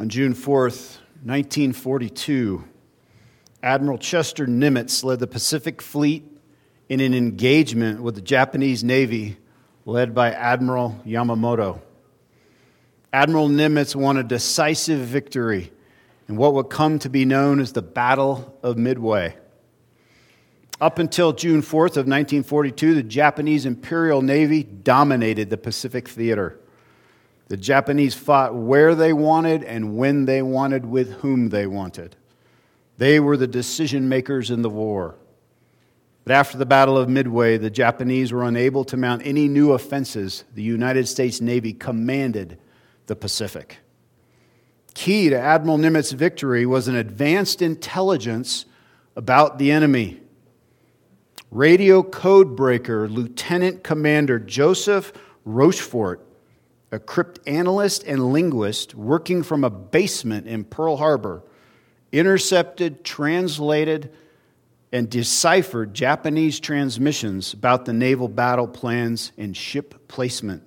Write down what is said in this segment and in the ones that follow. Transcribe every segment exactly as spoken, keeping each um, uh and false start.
On June fourth, nineteen forty-two, Admiral Chester Nimitz led the Pacific Fleet in an engagement with the Japanese Navy led by Admiral Yamamoto. Admiral Nimitz won a decisive victory in what would come to be known as the Battle of Midway. Up until June fourth of nineteen forty-two, the Japanese Imperial Navy dominated the Pacific theater. The Japanese fought where they wanted and when they wanted, with whom they wanted. They were the decision makers in the war. But after the Battle of Midway, the Japanese were unable to mount any new offenses. The United States Navy commanded the Pacific. Key to Admiral Nimitz's victory was an advanced intelligence about the enemy. Radio codebreaker Lieutenant Commander Joseph Rochefort, a cryptanalyst and linguist working from a basement in Pearl Harbor, intercepted, translated, and deciphered Japanese transmissions about the naval battle plans and ship placement.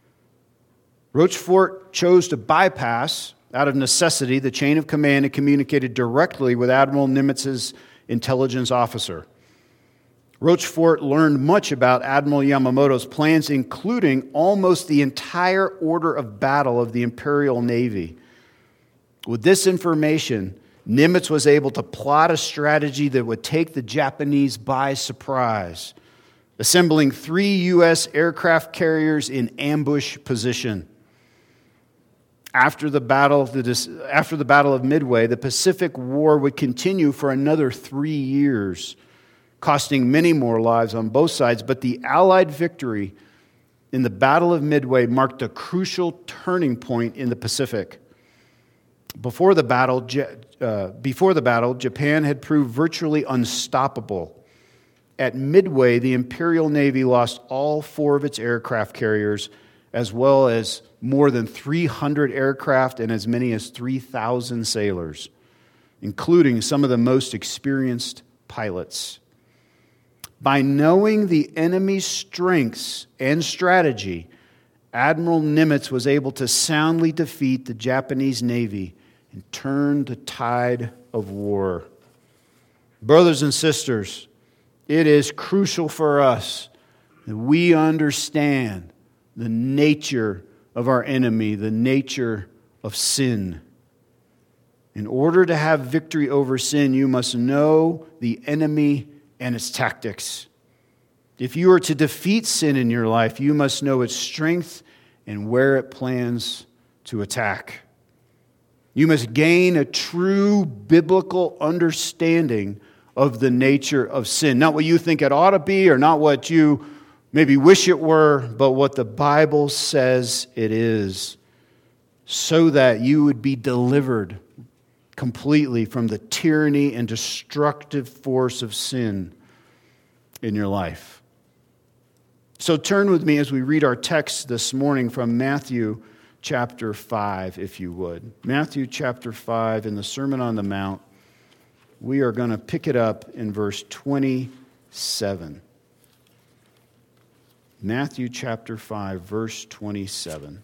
Rochefort chose to bypass, out of necessity, the chain of command and communicated directly with Admiral Nimitz's intelligence officer. Rochefort learned much about Admiral Yamamoto's plans, including almost the entire order of battle of the Imperial Navy. With this information, Nimitz was able to plot a strategy that would take the Japanese by surprise, assembling three U S aircraft carriers in ambush position. After the battle, after the Battle of Midway, the Pacific War would continue for another three years, costing many more lives on both sides. But the Allied victory in the Battle of Midway marked a crucial turning point in the Pacific. Before the battle, uh, before the battle, Japan had proved virtually unstoppable. At Midway, the Imperial Navy lost all four of its aircraft carriers, as well as more than three hundred aircraft and as many as three thousand sailors, including some of the most experienced pilots. By knowing the enemy's strengths and strategy, Admiral Nimitz was able to soundly defeat the Japanese Navy and turn the tide of war. Brothers and sisters, it is crucial for us that we understand the nature of our enemy, the nature of sin. In order to have victory over sin, you must know the enemy and its tactics. If you are to defeat sin in your life, you must know its strength and where it plans to attack. You must gain a true biblical understanding of the nature of sin. Not what you think it ought to be, or not what you maybe wish it were, but what the Bible says it is, so that you would be delivered completely from the tyranny and destructive force of sin in your life. So turn with me as we read our text this morning from Matthew chapter five, if you would. Matthew chapter five, in the Sermon on the Mount. We are going to pick it up in verse twenty-seven. Matthew chapter five, verse twenty-seven.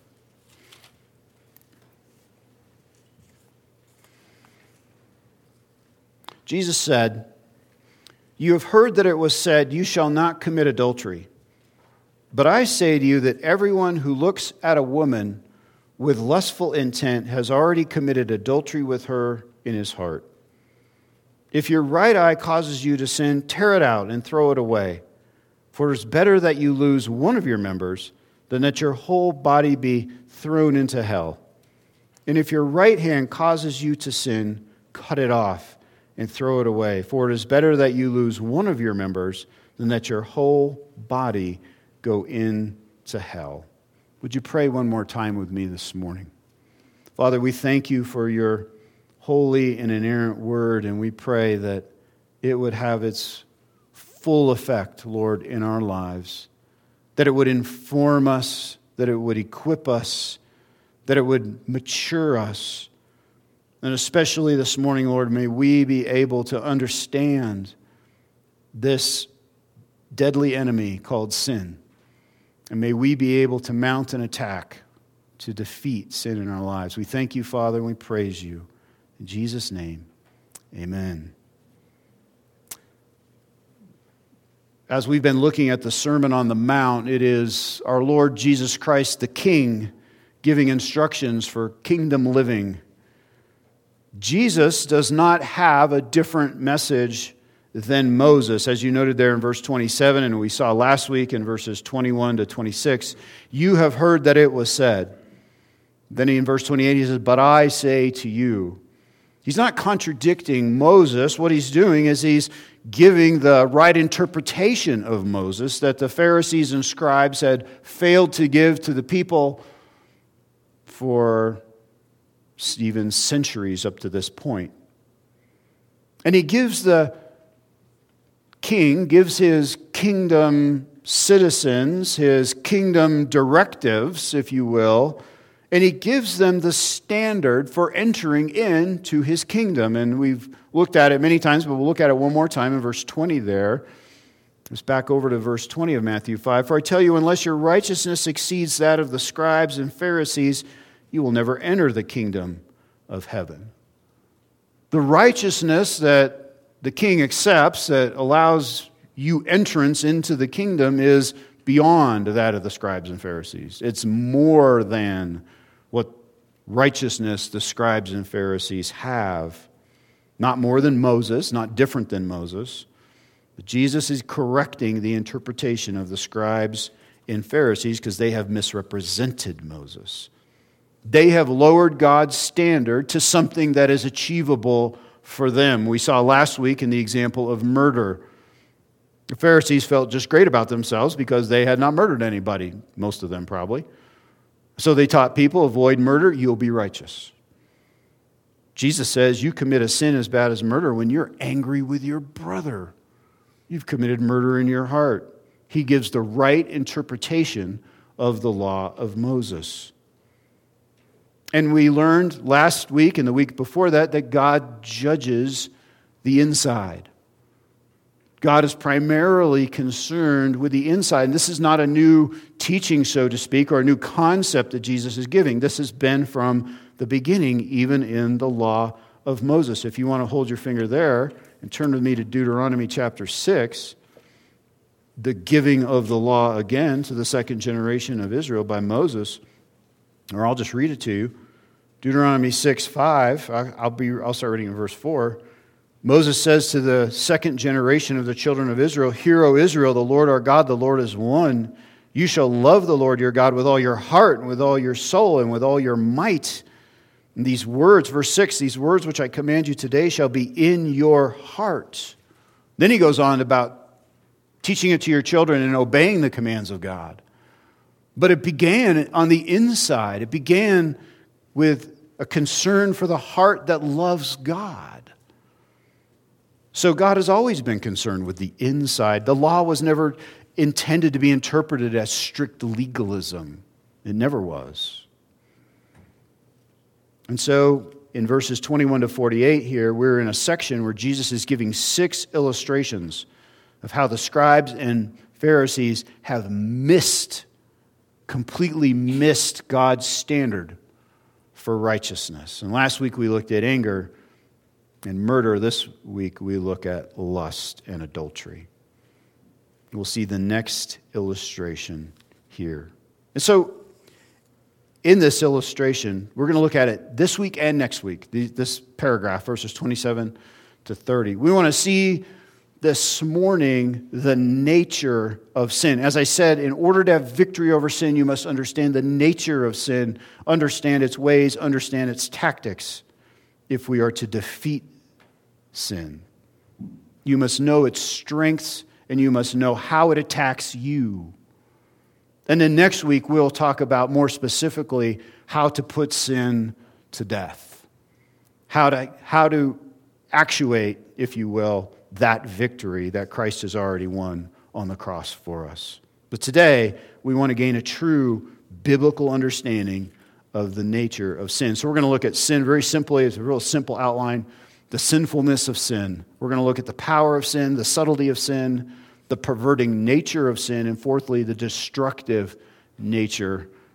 Jesus said, "You have heard that it was said, 'You shall not commit adultery.' But I say to you that everyone who looks at a woman with lustful intent has already committed adultery with her in his heart. If your right eye causes you to sin, tear it out and throw it away. For it is better that you lose one of your members than that your whole body be thrown into hell. And if your right hand causes you to sin, cut it off and throw it away. For it is better that you lose one of your members than that your whole body go into hell." Would you pray one more time with me this morning? Father, we thank you for your holy and inerrant word, and we pray that it would have its full effect, Lord, in our lives, that it would inform us, that it would equip us, that it would mature us. And especially this morning, Lord, may we be able to understand this deadly enemy called sin. And may we be able to mount an attack to defeat sin in our lives. We thank you, Father, and we praise you. In Jesus' name, amen. As we've been looking at the Sermon on the Mount, it is our Lord Jesus Christ, the King, giving instructions for kingdom living. Jesus does not have a different message than Moses. As you noted there in verse twenty-seven, and we saw last week in verses twenty-one to twenty-six, you have heard that it was said. Then in verse twenty-eight, he says, but I say to you. He's not contradicting Moses. What he's doing is he's giving the right interpretation of Moses that the Pharisees and scribes had failed to give to the people for even centuries up to this point. And he gives the king, gives his kingdom citizens, his kingdom directives, if you will, and he gives them the standard for entering into his kingdom. And we've looked at it many times, but we'll look at it one more time in verse twenty there. Let's back over to verse twenty of Matthew five. For I tell you, unless your righteousness exceeds that of the scribes and Pharisees, you will never enter the kingdom of heaven. The righteousness that the king accepts that allows you entrance into the kingdom is beyond that of the scribes and Pharisees. It's more than what righteousness the scribes and Pharisees have. Not more than Moses, not different than Moses. But Jesus is correcting the interpretation of the scribes and Pharisees because they have misrepresented Moses. They have lowered God's standard to something that is achievable for them. We saw last week in the example of murder. The Pharisees felt just great about themselves because they had not murdered anybody, most of them probably. So they taught people, avoid murder, you'll be righteous. Jesus says you commit a sin as bad as murder when you're angry with your brother. You've committed murder in your heart. He gives the right interpretation of the law of Moses. And we learned last week and the week before that that God judges the inside. God is primarily concerned with the inside. And this is not a new teaching, so to speak, or a new concept that Jesus is giving. This has been from the beginning, even in the law of Moses. If you want to hold your finger there and turn with me to Deuteronomy chapter six, the giving of the law again to the second generation of Israel by Moses, or I'll just read it to you. Deuteronomy six five, I'll be I'll start reading in verse four. Moses says to the second generation of the children of Israel, Hear, O Israel, the Lord our God, the Lord is one. You shall love the Lord your God with all your heart and with all your soul and with all your might. And these words, verse six, these words which I command you today shall be in your heart. Then he goes on about teaching it to your children and obeying the commands of God. But it began on the inside. It began with a concern for the heart that loves God. So God has always been concerned with the inside. The law was never intended to be interpreted as strict legalism. It never was. And so in verses twenty-one to forty-eight here, we're in a section where Jesus is giving six illustrations of how the scribes and Pharisees have missed, completely missed God's standard for righteousness. And last week we looked at anger and murder. This week we look at lust and adultery. We'll see the next illustration here. And so in this illustration, we're going to look at it this week and next week, this paragraph, verses twenty-seven to thirty. We want to see this morning the nature of sin. As I said, in order to have victory over sin, you must understand the nature of sin, understand its ways, understand its tactics, if we are to defeat sin. You must know its strengths, and you must know how it attacks you. And then next week, we'll talk about more specifically how to put sin to death. How to, how to actuate, if you will, that victory that Christ has already won on the cross for us. But today, we want to gain a true biblical understanding of the nature of sin. So we're going to look at sin very simply. It's a real simple outline. The sinfulness of sin. We're going to look at the power of sin, the subtlety of sin, the perverting nature of sin, and fourthly, the destructive nature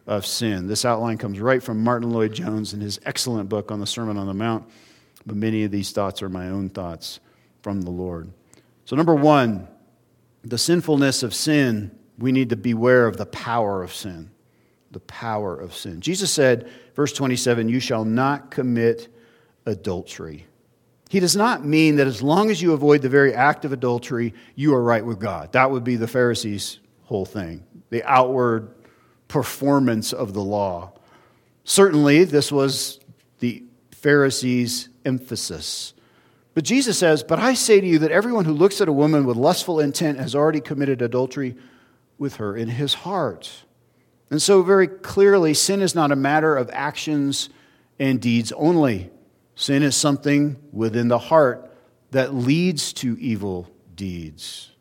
of sin. This outline comes right from Martin Lloyd-Jones in his excellent book on the Sermon on the Mount, but many of these thoughts are my own thoughts from the Lord. So number one, the sinfulness of sin, we need to beware of the power of sin. The power of sin. Jesus said, verse twenty-seven, you shall not commit adultery. He does not mean that as long as you avoid the very act of adultery, you are right with God. That would be the Pharisees' whole thing, the outward performance of the law. Certainly, this was the Pharisees' emphasis. But Jesus says, but I say to you that everyone who looks at a woman with lustful intent has already committed adultery with her in his heart. And so very clearly, sin is not a matter of actions and deeds only. Sin is something within the heart that leads to evil deeds.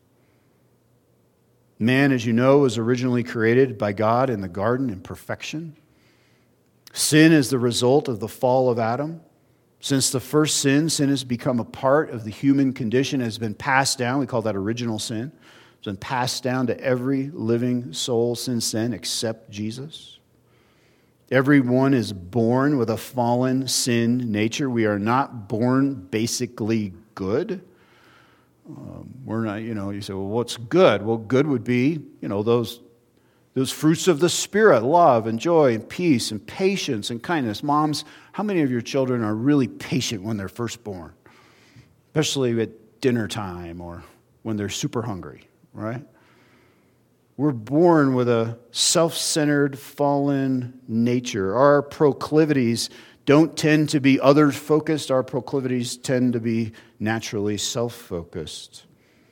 Man, as you know, was originally created by God in the garden in perfection. Sin is the result of the fall of Adam. Since the first sin, sin has become a part of the human condition, has been passed down. We call that original sin. It's been passed down to every living soul since then, except Jesus. Everyone is born with a fallen sin nature. We are not born basically good. Um, we're not, you know, you say, well, what's good? Well, good would be, you know, those, those fruits of the Spirit, love and joy and peace and patience and kindness. Moms, how many of your children are really patient when they're first born? Especially at dinner time or when they're super hungry, right? We're born with a self-centered, fallen nature. Our proclivities don't tend to be others-focused. Our proclivities tend to be naturally self-focused.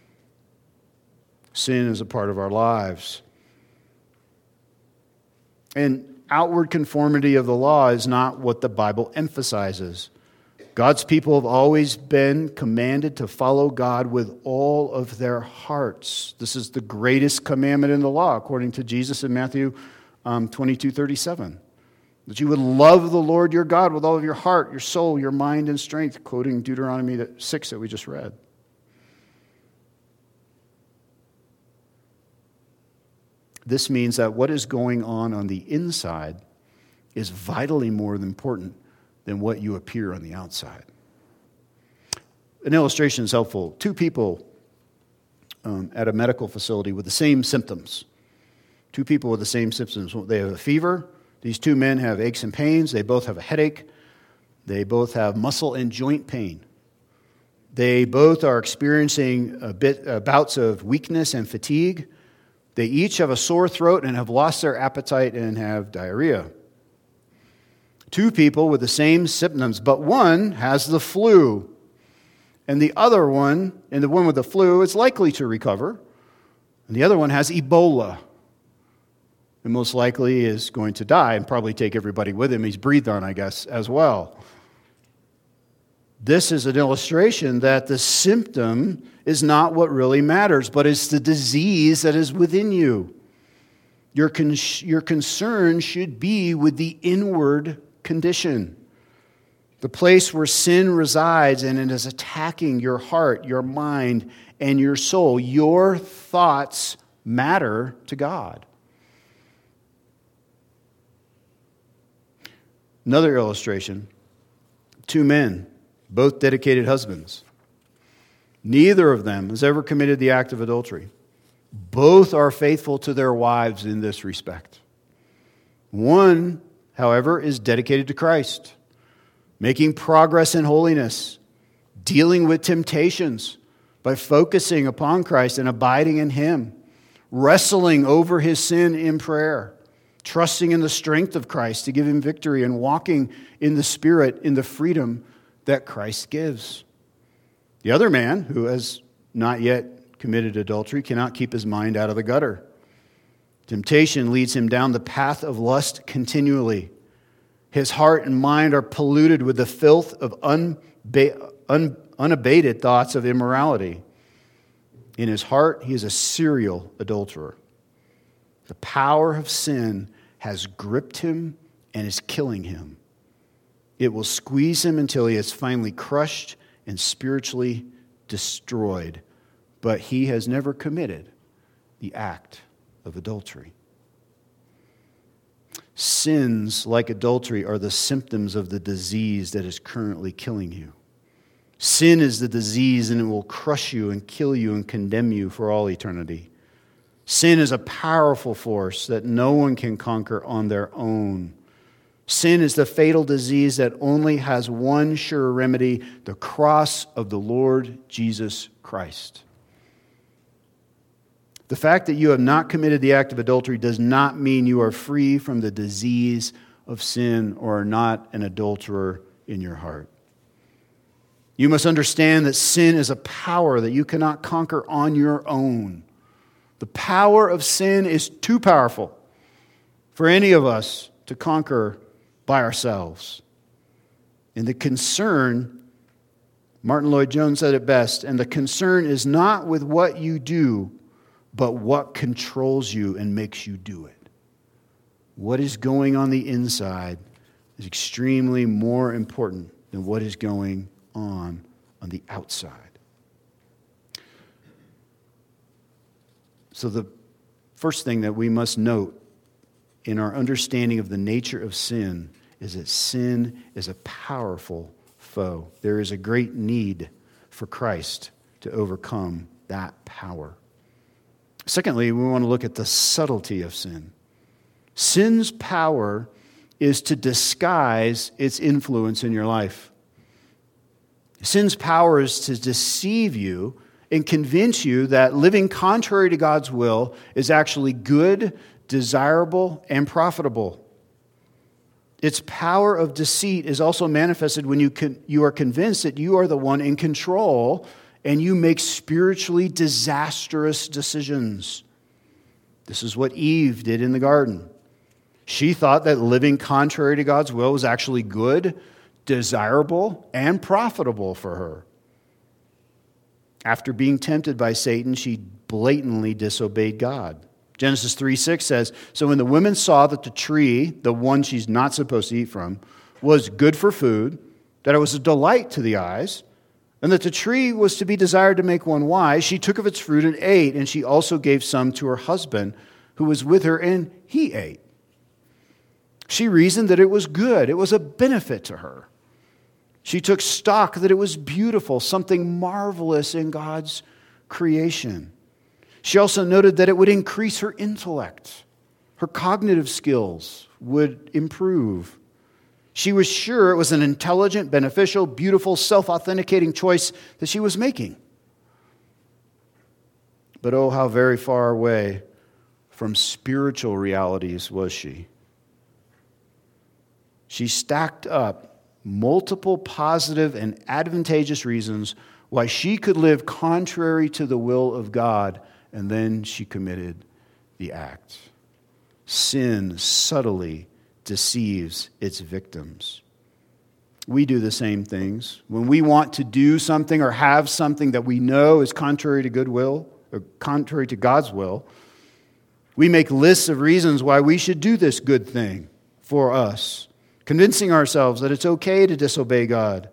Sin is a part of our lives. And outward conformity of the law is not what the Bible emphasizes. God's people have always been commanded to follow God with all of their hearts. This is the greatest commandment in the law, according to Jesus in Matthew um, twenty-two thirty-seven. That you would love the Lord your God with all of your heart, your soul, your mind, and strength, quoting Deuteronomy six that we just read. This means that what is going on on the inside is vitally more important than what you appear on the outside. An illustration is helpful. Two people um, at a medical facility with the same symptoms. Two people with the same symptoms. They have a fever. These two men have aches and pains. They both have a headache. They both have muscle and joint pain. They both are experiencing a bit uh, bouts of weakness and fatigue. They each have a sore throat and have lost their appetite and have diarrhea. Two people with the same symptoms, but one has the flu, and the other one, and the one with the flu is likely to recover, and the other one has Ebola, and most likely is going to die and probably take everybody with him. He's breathed on, I guess, as well. This is an illustration that the symptom is not what really matters, but it's the disease that is within you. Your, con- your concern should be with the inward condition, the place where sin resides, and it is attacking your heart, your mind, and your soul. Your thoughts matter to God. Another illustration, two men, both dedicated husbands. Neither of them has ever committed the act of adultery. Both are faithful to their wives in this respect. One, however, is dedicated to Christ, making progress in holiness, dealing with temptations by focusing upon Christ and abiding in Him, wrestling over his sin in prayer, trusting in the strength of Christ to give him victory, and walking in the Spirit in the freedom that Christ gives. The other man, who has not yet committed adultery, cannot keep his mind out of the gutter. Temptation leads him down the path of lust continually. His heart and mind are polluted with the filth of unba- un- unabated thoughts of immorality. In his heart, he is a serial adulterer. The power of sin has gripped him and is killing him. It will squeeze him until he is finally crushed and spiritually destroyed. But he has never committed the act of adultery. Sins like adultery are the symptoms of the disease that is currently killing you. Sin is the disease, and it will crush you and kill you and condemn you for all eternity. Sin is a powerful force that no one can conquer on their own. Sin is the fatal disease that only has one sure remedy, the cross of the Lord Jesus Christ. The fact that you have not committed the act of adultery does not mean you are free from the disease of sin or are not an adulterer in your heart. You must understand that sin is a power that you cannot conquer on your own. The power of sin is too powerful for any of us to conquer by ourselves. And the concern, Martin Lloyd-Jones said it best, and the concern is not with what you do, but what controls you and makes you do it. What is going on the inside is extremely more important than what is going on on the outside. So the first thing that we must note in our understanding of the nature of sin is that sin is a powerful foe. There is a great need for Christ to overcome that power. Secondly, we want to look at the subtlety of sin. Sin's power is to disguise its influence in your life. Sin's power is to deceive you and convince you that living contrary to God's will is actually good, desirable, and profitable. Its power of deceit is also manifested when you can, you are convinced that you are the one in control and you make spiritually disastrous decisions. This is what Eve did in the garden. She thought that living contrary to God's will was actually good, desirable, and profitable for her. After being tempted by Satan, she blatantly disobeyed God. Genesis three six says, "So when the woman saw that the tree, the one she's not supposed to eat from, was good for food, that it was a delight to the eyes, and that the tree was to be desired to make one wise, she took of its fruit and ate, and she also gave some to her husband who was with her, and he ate." She reasoned that it was good. It was a benefit to her. She took stock that it was beautiful, something marvelous in God's creation. She also noted that it would increase her intellect. Her cognitive skills would improve. She was sure it was an intelligent, beneficial, beautiful, self-authenticating choice that she was making. But oh, how very far away from spiritual realities was she. She stacked up multiple positive and advantageous reasons why she could live contrary to the will of God, and then she committed the act. Sin subtly deceives its victims. We do the same things. When we want to do something or have something that we know is contrary to good will, or contrary to God's will, we make lists of reasons why we should do this good thing for us, convincing ourselves that it's okay to disobey God,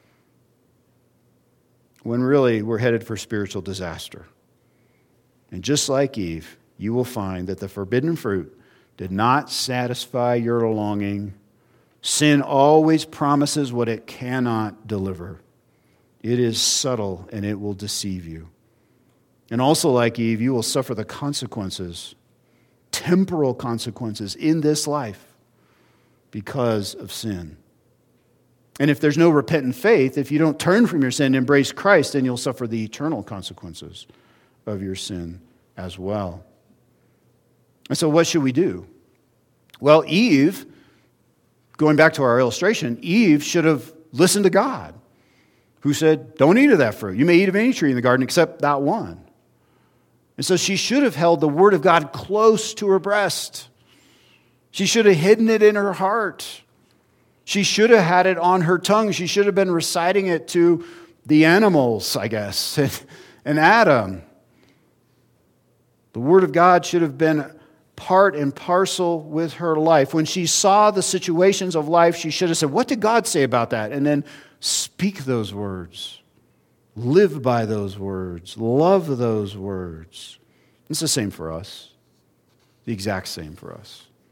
when really we're headed for spiritual disaster. And just like Eve, you will find that the forbidden fruit did not satisfy your longing. Sin always promises what it cannot deliver. It is subtle and it will deceive you. And also like Eve, you will suffer the consequences, temporal consequences in this life because of sin. And if there's no repentant faith, if you don't turn from your sin and embrace Christ, then you'll suffer the eternal consequences of your sin as well. And so what should we do? Well, Eve, going back to our illustration, Eve should have listened to God, who said, don't eat of that fruit. You may eat of any tree in the garden except that one. And so she should have held the word of God close to her breast. She should have hidden it in her heart. She should have had it on her tongue. She should have been reciting it to the animals, I guess, and Adam. The word of God should have been part and parcel with her life. When she saw the situations of life, she should have said, what did God say about that? And then speak those words. Live by those words. Love those words. It's the same for us. The exact same for us.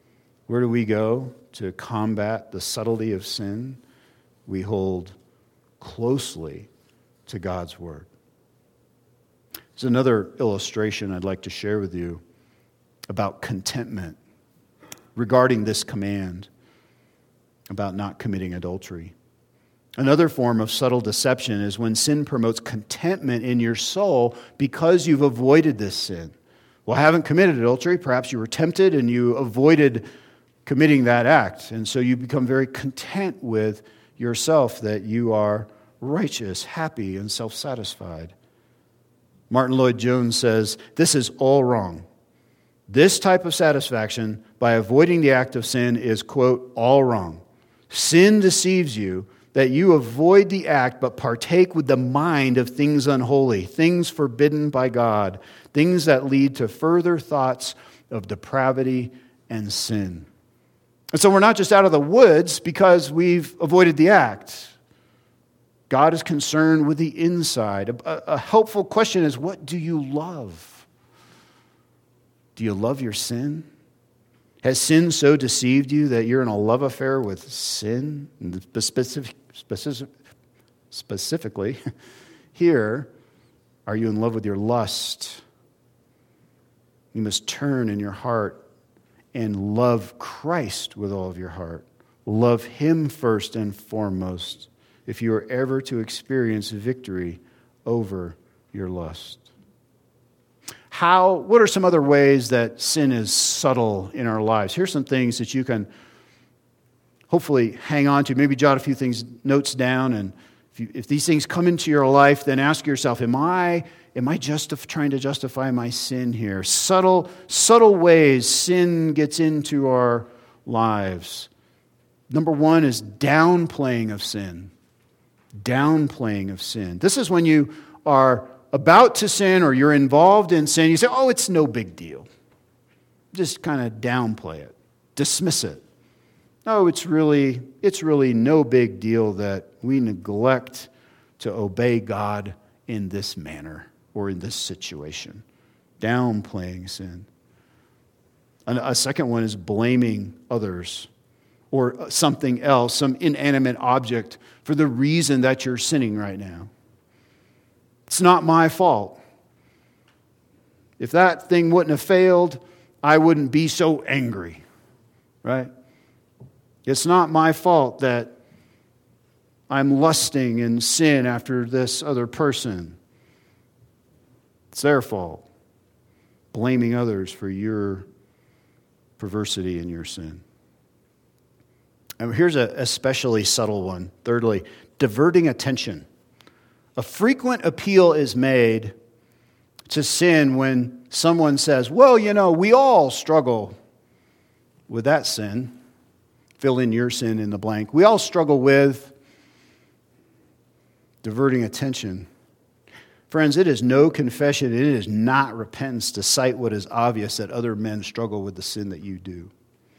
Where do we go to combat the subtlety of sin? We hold closely to God's word. There's another illustration I'd like to share with you about contentment regarding this command about not committing adultery. Another form of subtle deception is when sin promotes contentment in your soul because you've avoided this sin. Well, I haven't committed adultery. Perhaps you were tempted and you avoided committing that act. And so you become very content with yourself that you are righteous, happy, and self-satisfied. Martin Lloyd-Jones says, this is all wrong. This type of satisfaction by avoiding the act of sin is, quote, all wrong. Sin deceives you that you avoid the act but partake with the mind of things unholy, things forbidden by God, things that lead to further thoughts of depravity and sin. And so we're not just out of the woods because we've avoided the act. God is concerned with the inside. A, a helpful question is, what do you love? Do you love your sin? Has sin so deceived you that you're in a love affair with sin? Specific, specific, specifically, here, are you in love with your lust? You must turn in your heart and love Christ with all of your heart. Love Him first and foremost if you are ever to experience victory over your lust. How, what are some other ways that sin is subtle in our lives? Here's some things that you can hopefully hang on to. Maybe jot a few things, notes down, and if, you, if these things come into your life, then ask yourself, am I am I justif- trying to justify my sin here? Subtle, subtle ways sin gets into our lives. Number one is downplaying of sin. Downplaying of sin. This is when you are about to sin or you're involved in sin, you say, oh, it's no big deal. Just kind of downplay it, dismiss it. No, it's really, it's really no big deal that we neglect to obey God in this manner or in this situation. Downplaying sin. A second one is blaming others or something else, some inanimate object, for the reason that you're sinning right now. It's not my fault. If that thing wouldn't have failed, I wouldn't be so angry, right? It's not my fault that I'm lusting in sin after this other person. It's their fault. Blaming others for your perversity and your sin. And here's a especially subtle one. Thirdly, diverting attention. A frequent appeal is made to sin when someone says, well, you know, we all struggle with that sin. Fill in your sin in the blank. We all struggle with diverting attention. Friends, it is no confession, it is not repentance to cite what is obvious that other men struggle with the sin that you do.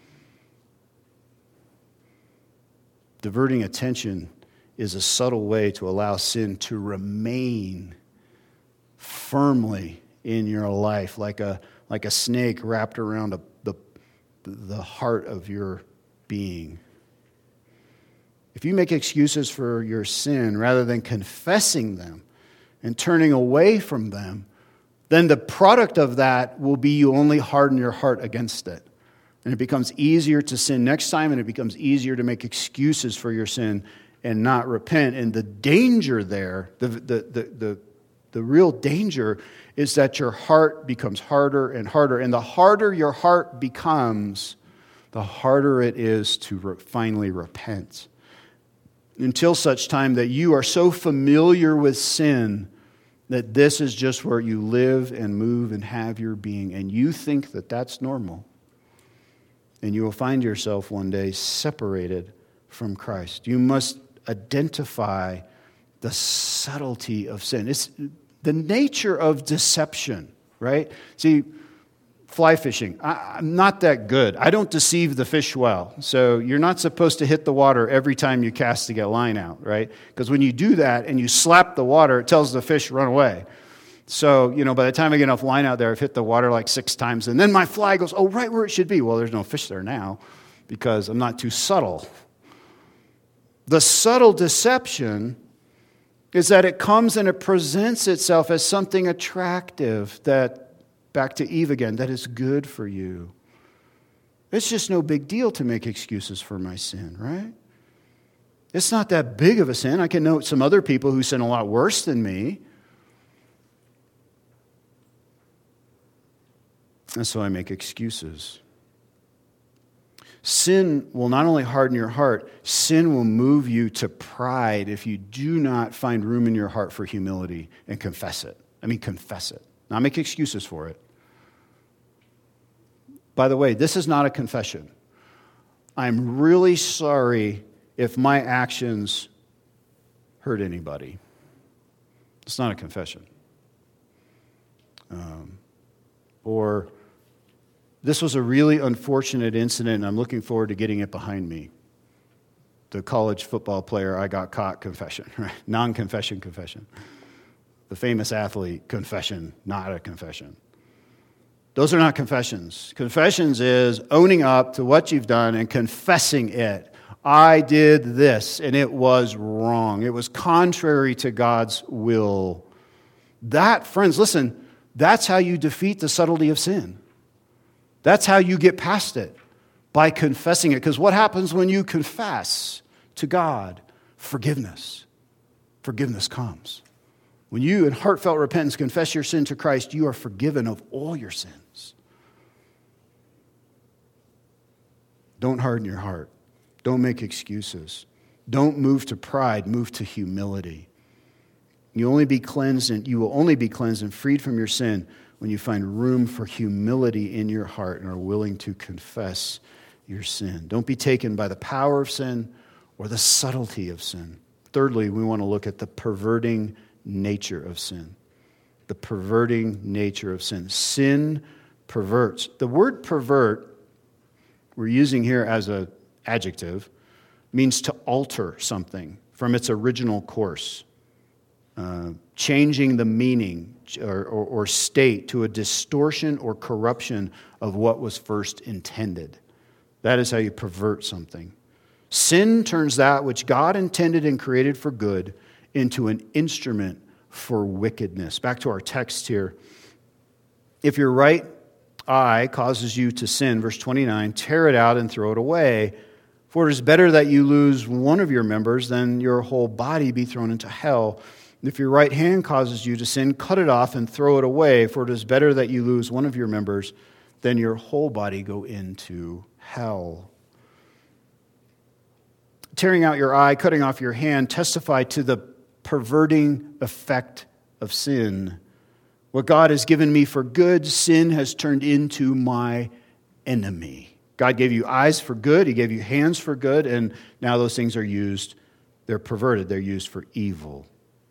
Diverting attention is a subtle way to allow sin to remain firmly in your life, like a like a snake wrapped around a, the, the heart of your being. If you make excuses for your sin rather than confessing them and turning away from them, then the product of that will be you only harden your heart against it. And it becomes easier to sin next time, and it becomes easier to make excuses for your sin and not repent. And the danger there, the, the, the, the, the real danger is that your heart becomes harder and harder. And the harder your heart becomes, the harder it is to re- finally repent. Until such time that you are so familiar with sin that this is just where you live and move and have your being. And you think that that's normal. And you will find yourself one day separated from Christ. You must identify the subtlety of sin. It's the nature of deception, right? See, fly fishing, I, I'm not that good. I don't deceive the fish well. So you're not supposed to hit the water every time you cast to get line out, right? Because when you do that and you slap the water, it tells the fish run away. So, you know, by the time I get enough line out there, I've hit the water like six times, and then my fly goes, oh, right where it should be. Well, there's no fish there now. because I'm not too subtle. The subtle deception is that it comes and it presents itself as something attractive that, back to Eve again, that is good for you. It's just no big deal to make excuses for my sin, right? It's not that big of a sin. I can note some other people who sin a lot worse than me. And so I make excuses. Sin will not only harden your heart, sin will move you to pride if you do not find room in your heart for humility and confess it. I mean, confess it. Not make excuses for it. By the way, this is not a confession. I'm really sorry if my actions hurt anybody. It's not a confession. Um, or... This was a really unfortunate incident, and I'm looking forward to getting it behind me. The college football player, I got caught confession, right? Non-confession confession. The famous athlete, confession, not a confession. Those are not confessions. Confessions is owning up to what you've done and confessing it. I did this, and it was wrong. It was contrary to God's will. That, friends, listen, that's how you defeat the subtlety of sin. That's how you get past it, by confessing it. Because what happens when you confess to God? Forgiveness. Forgiveness comes. When you, in heartfelt repentance, confess your sin to Christ, you are forgiven of all your sins. Don't harden your heart. Don't make excuses. Don't move to pride. Move to humility. You only be cleansed, and you will only be cleansed and freed from your sin when you find room for humility in your heart and are willing to confess your sin. Don't be taken by the power of sin or the subtlety of sin. Thirdly, we want to look at the perverting nature of sin. The perverting nature of sin. Sin perverts. The word pervert, we're using here as an adjective, means to alter something from its original course. Uh, changing the meaning or, or, or state to a distortion or corruption of what was first intended. That is how you pervert something. Sin turns that which God intended and created for good into an instrument for wickedness. Back to our text here. If your right eye causes you to sin, verse twenty-nine, tear it out and throw it away. For it is better that you lose one of your members than your whole body be thrown into hell. If your right hand causes you to sin, cut it off and throw it away, for it is better that you lose one of your members than your whole body go into hell. Tearing out your eye, cutting off your hand, testify to the perverting effect of sin. What God has given me for good, sin has turned into my enemy. God gave you eyes for good, He gave you hands for good, and now those things are used, they're perverted, they're used for evil.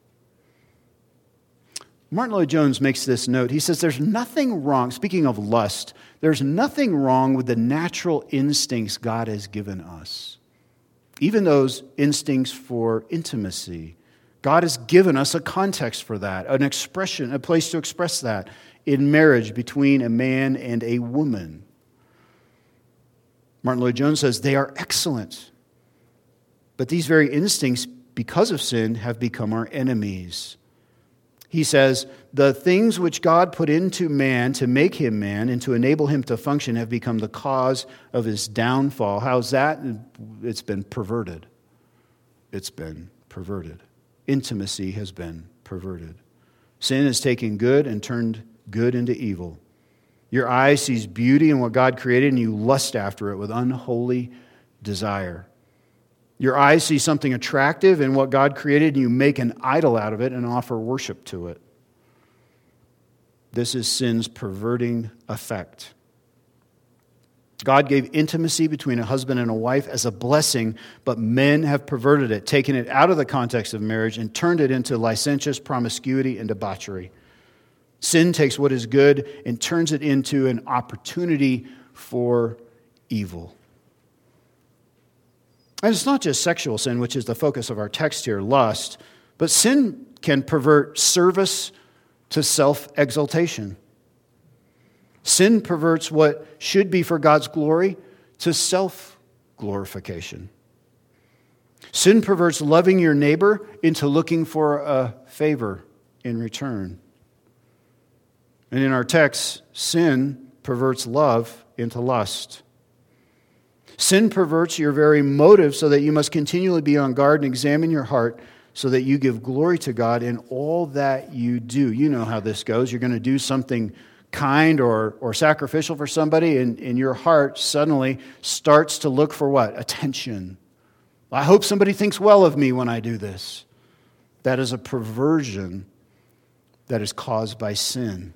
Martin Lloyd-Jones makes this note. He says there's nothing wrong, speaking of lust, there's nothing wrong with the natural instincts God has given us. Even those instincts for intimacy. God has given us a context for that, an expression, a place to express that in marriage between a man and a woman. Martin Lloyd-Jones says they are excellent. But these very instincts, because of sin, have become our enemies. He says, the things which God put into man to make him man and to enable him to function have become the cause of his downfall. How's that? It's been perverted. It's been perverted. Intimacy has been perverted. Sin has taken good and turned good into evil. Your eye sees beauty in what God created and you lust after it with unholy desire. Your eyes see something attractive in what God created, and you make an idol out of it and offer worship to it. This is sin's perverting effect. God gave intimacy between a husband and a wife as a blessing, but men have perverted it, taken it out of the context of marriage and turned it into licentious promiscuity and debauchery. Sin takes what is good and turns it into an opportunity for evil. And it's not just sexual sin, which is the focus of our text here, lust, but sin can pervert service to self-exaltation. Sin perverts what should be for God's glory to self glorification. Sin perverts loving your neighbor into looking for a favor in return. And in our text, sin perverts love into lust. Sin perverts your very motive so that you must continually be on guard and examine your heart so that you give glory to God in all that you do. You know how this goes. You're going to do something kind or, or sacrificial for somebody, and, and your heart suddenly starts to look for what? Attention. I hope somebody thinks well of me when I do this. That is a perversion that is caused by sin.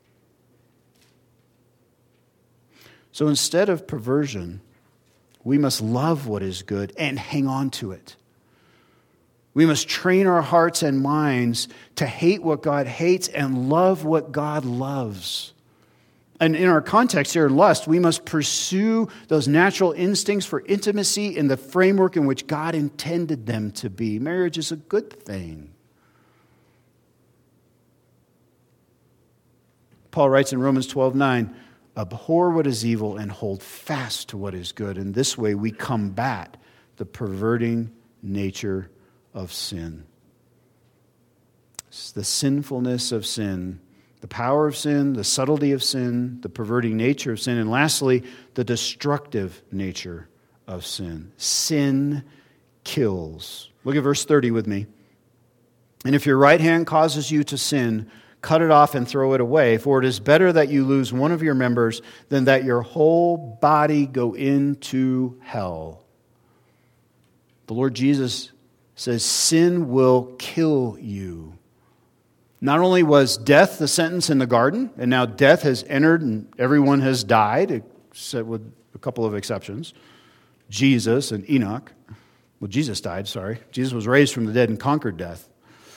So instead of perversion, we must love what is good and hang on to it. We must train our hearts and minds to hate what God hates and love what God loves. And in our context here, lust, we must pursue those natural instincts for intimacy in the framework in which God intended them to be. Marriage is a good thing. Paul writes in Romans twelve nine, abhor what is evil and hold fast to what is good. In this way, we combat the perverting nature of sin. It's the sinfulness of sin, the power of sin, the subtlety of sin, the perverting nature of sin, and lastly, the destructive nature of sin. Sin kills. Look at verse thirty with me. And if your right hand causes you to sin, cut it off and throw it away, for it is better that you lose one of your members than that your whole body go into hell. The Lord Jesus says sin will kill you. Not only was death the sentence in the garden, and now death has entered and everyone has died, except with a couple of exceptions, Jesus and Enoch. Well, Jesus died, sorry. Jesus was raised from the dead and conquered death.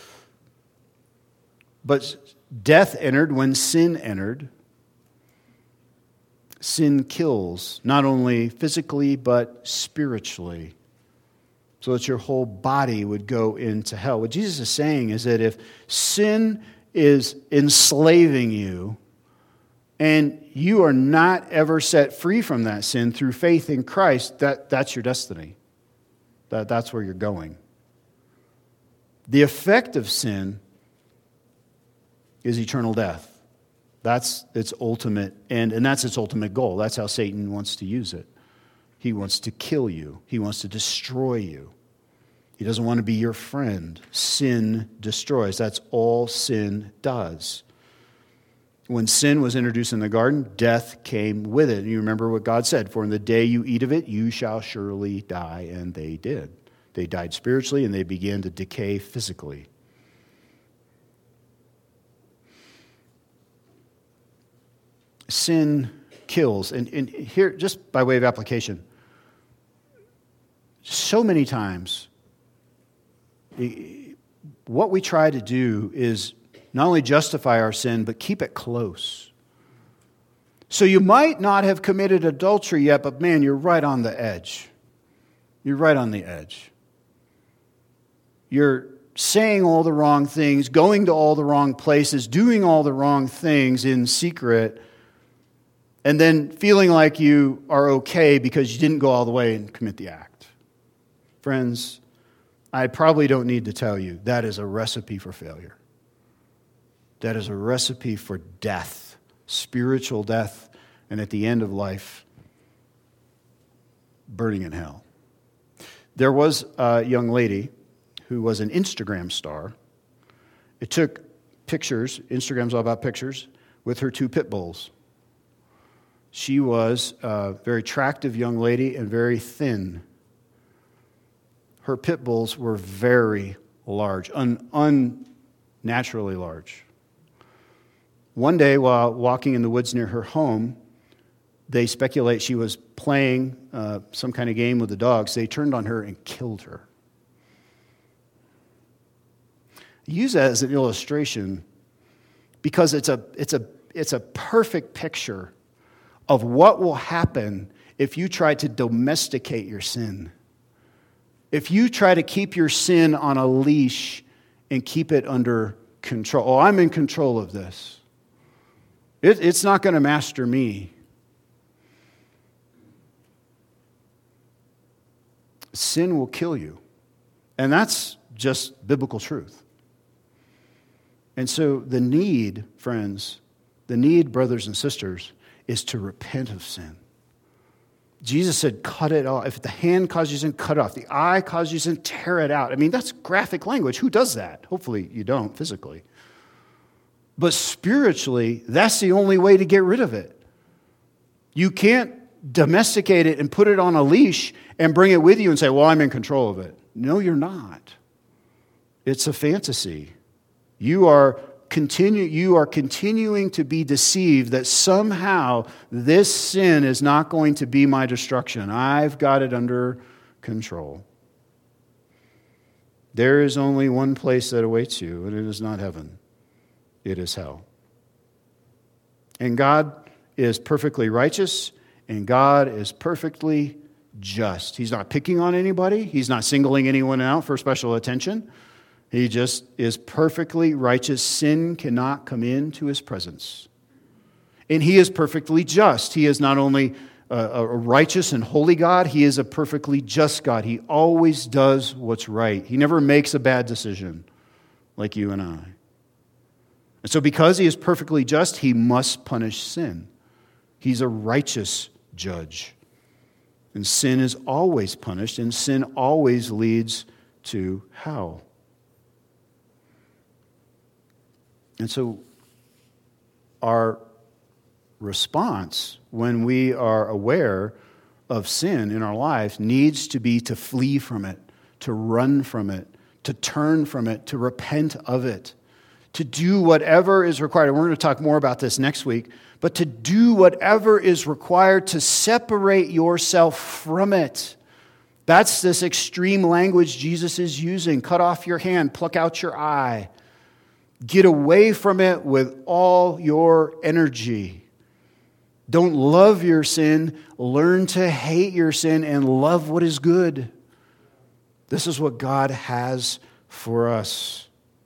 But death entered when sin entered. Sin kills, not only physically, but spiritually, so that your whole body would go into hell. What Jesus is saying is that if sin is enslaving you, and you are not ever set free from that sin through faith in Christ, that, that's your destiny. That, that's where you're going. The effect of sin is eternal death. That's its ultimate end, and that's its ultimate goal. That's how Satan wants to use it. He wants to kill you. He wants to destroy you. He doesn't want to be your friend. Sin destroys. That's all sin does. When sin was introduced in the garden, death came with it. And you remember what God said, for in the day you eat of it, you shall surely die. And they did. They died spiritually, and they began to decay physically. Sin kills. And, and here, just by way of application, so many times, what we try to do is not only justify our sin, but keep it close. So you might not have committed adultery yet, but man, you're right on the edge. You're right on the edge. You're saying all the wrong things, going to all the wrong places, doing all the wrong things in secret, and then feeling like you are okay because you didn't go all the way and commit the act. Friends, I probably don't need to tell you, that is a recipe for failure. That is a recipe for death, spiritual death, and at the end of life, burning in hell. There was a young lady who was an Instagram star. It took pictures, Instagram's all about pictures, with her two pit bulls. She was a very attractive young lady and very thin. Her pit bulls were very large, un, unnaturally large. One day, while walking in the woods near her home, they speculate she was playing uh, some kind of game with the dogs. They turned on her and killed her. I use that as an illustration because it's a, it's a, it's a perfect picture of what will happen if you try to domesticate your sin. If you try to keep your sin on a leash and keep it under control. Oh, I'm in control of this. It, it's not going to master me. sin will kill you. And that's just biblical truth. And so the need, friends, the need, brothers and sisters, is to repent of sin. Jesus said, cut it off. If the hand causes you sin, cut it off. The eye causes you sin, tear it out. I mean, that's graphic language. Who does that? Hopefully you don't physically. But spiritually, that's the only way to get rid of it. You can't domesticate it and put it on a leash and bring it with you and say, well, I'm in control of it. No, you're not. It's a fantasy. You are continue, you are continuing to be deceived that somehow this sin is not going to be my destruction. I've got it under control. There is only one place that awaits you, and it is not heaven. It is hell. And God is perfectly righteous, and God is perfectly just. He's not picking on anybody. He's not singling anyone out for special attention. He just is perfectly righteous. Sin cannot come into his presence. And he is perfectly just. He is not only a, a righteous and holy God, he is a perfectly just God. He always does what's right. He never makes a bad decision like you and I. And so because he is perfectly just, he must punish sin. He's a righteous judge. And sin is always punished, and sin always leads to hell. And so our response when we are aware of sin in our lives needs to be to flee from it, to run from it, to turn from it, to repent of it, to do whatever is required. And we're going to talk more about this next week, but to do whatever is required to separate yourself from it. That's this extreme language Jesus is using. Cut off your hand, pluck out your eye. Get away from it with all your energy. Don't love your sin. Learn to hate your sin and love what is good. This is what God has for us.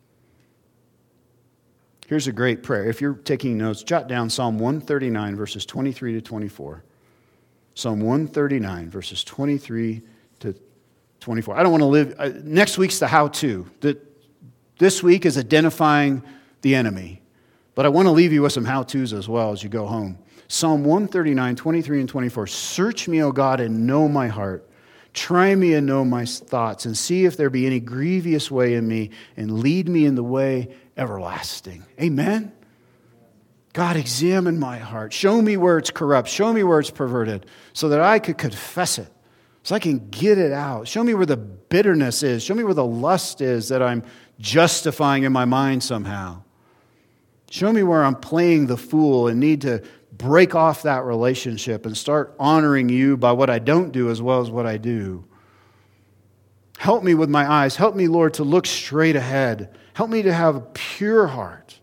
Here's a great prayer. If you're taking notes, jot down Psalm one thirty-nine, verses twenty-three to twenty-four. Psalm one thirty-nine, verses twenty-three to twenty-four. I don't want to live... Uh, next week's the how-to. The, this week is identifying the enemy. But I want to leave you with some how-tos as well as you go home. Psalm one thirty-nine, twenty-three and twenty-four. Search me, O God, and know my heart. Try me and know my thoughts, and see if there be any grievous way in me, and lead me in the way everlasting. Amen? God, examine my heart. Show me where it's corrupt. Show me where it's perverted, so that I could confess it, so I can get it out. Show me where the bitterness is. Show me where the lust is that I'm justifying in my mind somehow. Show me where I'm playing the fool and need to break off that relationship and start honoring you by what I don't do as well as what I do. Help me with my eyes. Help me, Lord, to look straight ahead. Help me to have a pure heart.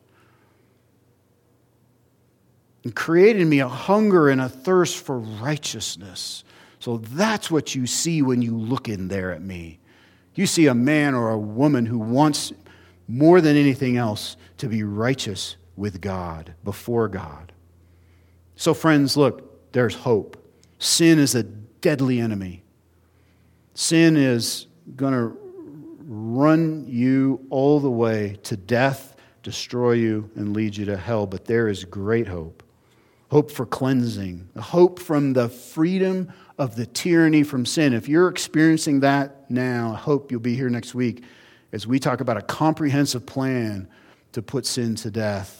And create in me a hunger and a thirst for righteousness. So that's what you see when you look in there at me. You see a man or a woman who wants more than anything else to be righteous with God, before God. So friends, look, there's hope. Sin is a deadly enemy. Sin is going to run you all the way to death, destroy you, and lead you to hell. But there is great hope. Hope for cleansing. Hope from the freedom of the tyranny from sin. If you're experiencing that now, I hope you'll be here next week as we talk about a comprehensive plan to put sin to death.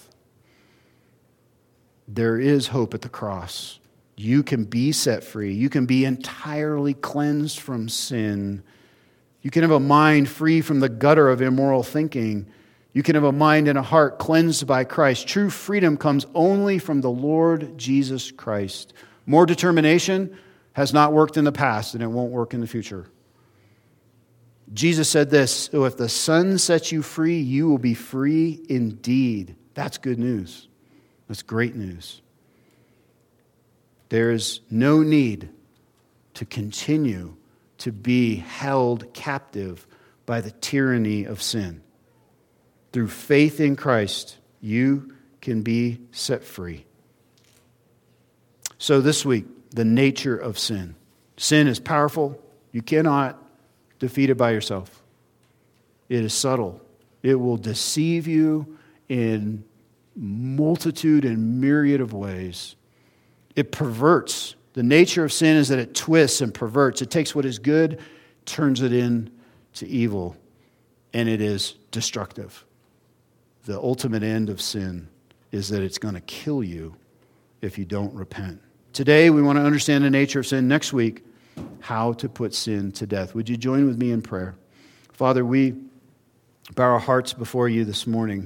There is hope at the cross. You can be set free. You can be entirely cleansed from sin. You can have a mind free from the gutter of immoral thinking. You can have a mind and a heart cleansed by Christ. True freedom comes only from the Lord Jesus Christ. More determination has not worked in the past, and it won't work in the future. Jesus said this, "Oh, if the Son sets you free, you will be free indeed." That's good news. That's great news. There is no need to continue to be held captive by the tyranny of sin. Through faith in Christ, you can be set free. So this week, the nature of sin. Sin is powerful. You cannot defeat it by yourself. It is subtle. It will deceive you in multitude and myriad of ways. It perverts. The nature of sin is that it twists and perverts. It takes what is good, turns it into evil, and it is destructive. The ultimate end of sin is that it's going to kill you if you don't repent. Today, we want to understand the nature of sin. Next week, how to put sin to death. Would you join with me in prayer? Father, we bow our hearts before you this morning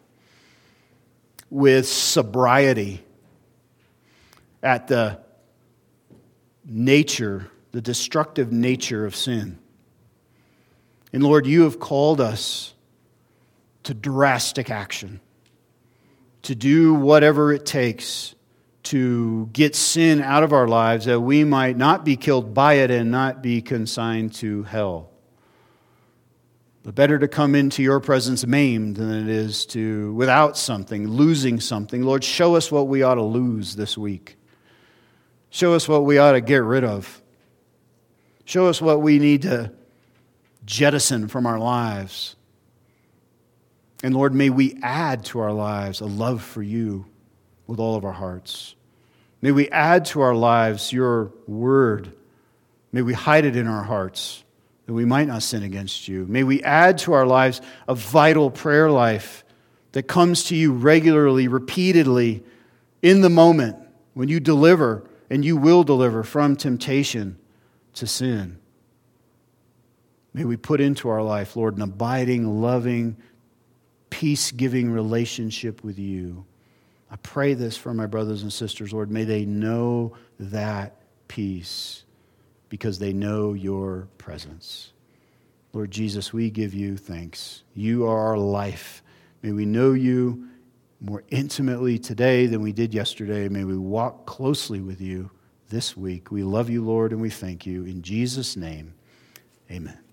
with sobriety at the nature, the destructive nature of sin. And Lord, you have called us to drastic action, to do whatever it takes to get sin out of our lives that we might not be killed by it and not be consigned to hell. But better to come into your presence maimed than it is to without something, losing something. Lord, show us what we ought to lose this week. Show us what we ought to get rid of. Show us what we need to jettison from our lives. And Lord, may we add to our lives a love for you with all of our hearts. May we add to our lives your word. May we hide it in our hearts that we might not sin against you. May we add to our lives a vital prayer life that comes to you regularly, repeatedly, in the moment when you deliver, and you will deliver from temptation to sin. May we put into our life, Lord, an abiding, loving, peace-giving relationship with you. I pray this for my brothers and sisters, Lord. May they know that peace because they know your presence. Lord Jesus, we give you thanks. You are our life. May we know you more intimately today than we did yesterday. May we walk closely with you this week. We love you, Lord, and we thank you. In Jesus' name, amen.